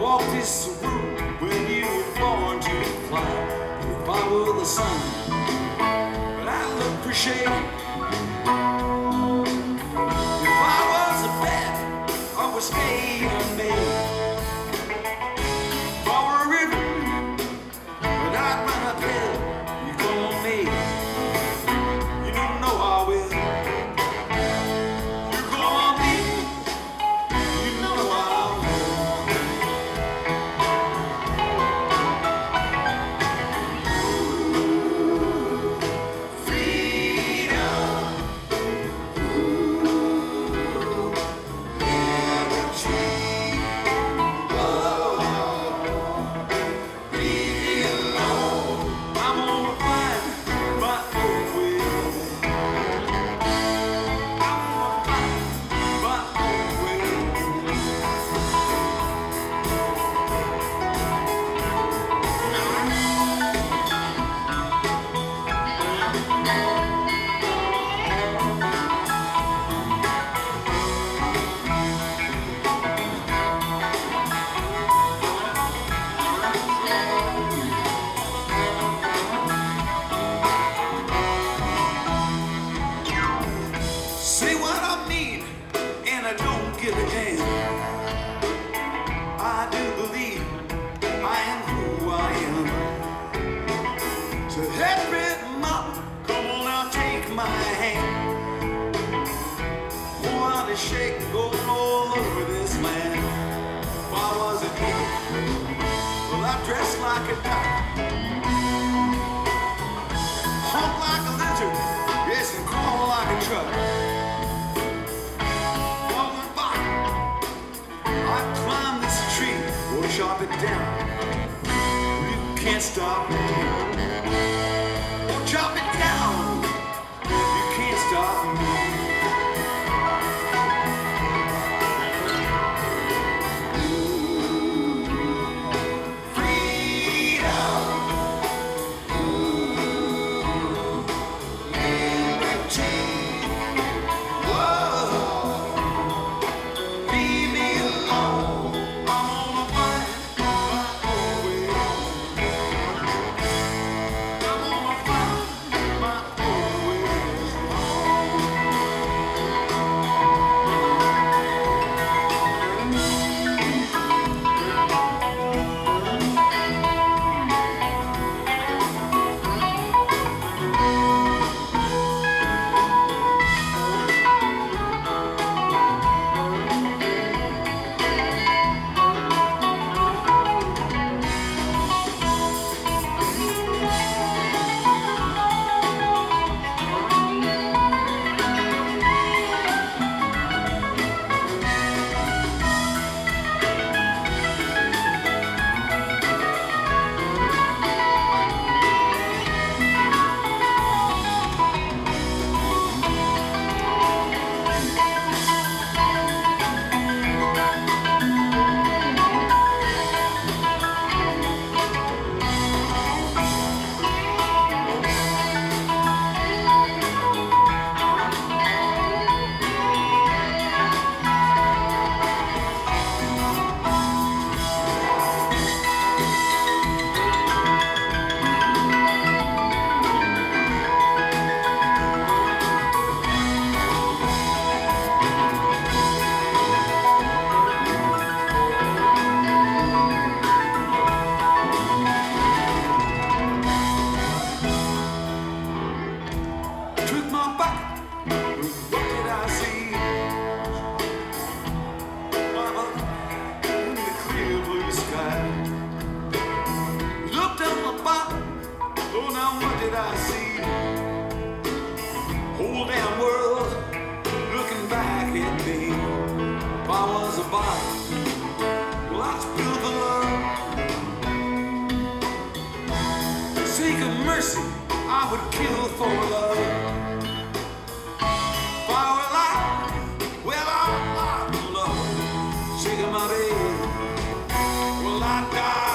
walk this room when you were born to fly. If I were the sun, but I look for shade. If I was a bed, I would stay unmade. If I were a river, but I'd run uphill. You come on me, you don't know I will. You come on me, you know I will. Freedom. Say what I mean, and I don't give a damn. I do believe I am who I am. So every mama, come on now, take my hand. Oh, how to shake goes all over this land. If I was a king, well, I dress like a duck, hump like a lizard, yes, and crawl like a truck. Chop it down. You can't stop me. Oh, chop it down. You can't stop me. I see whole damn world looking back at me. If I was a body, well, I'd spill the love. Sake of mercy, I would kill for love. If I were alive, well, I'd love. Sake of my baby, well, I'd die.